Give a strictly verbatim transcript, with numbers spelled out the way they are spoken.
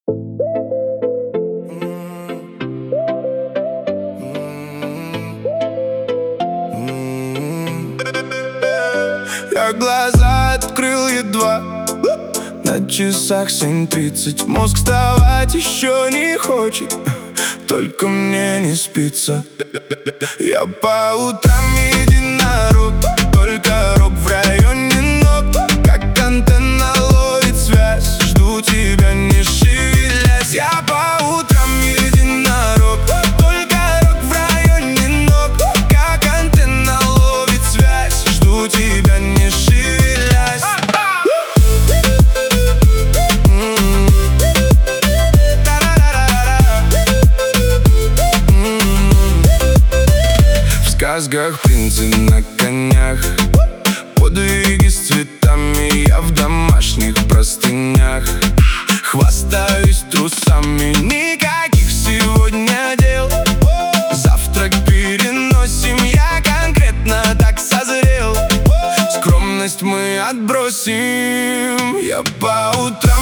Я глаза открыл едва, на часах семь тридцать. Мозг вставать еще не хочет, только мне не спится. Я по утрам единорог, только рок в районе ног. Как антенна ловит связь, жду тебя не шевелясь. Я по утрам единорог, только рок в районе ног. Как антенна ловит связь, жду тебя не шевелясь. В сказках принцы на конях, подвиги с цветами, я в домашних простынях. Хвастаюсь трусами, никаких сегодня дел. Завтрак переносим, я конкретно так созрел. Скромность мы отбросим, я по утрам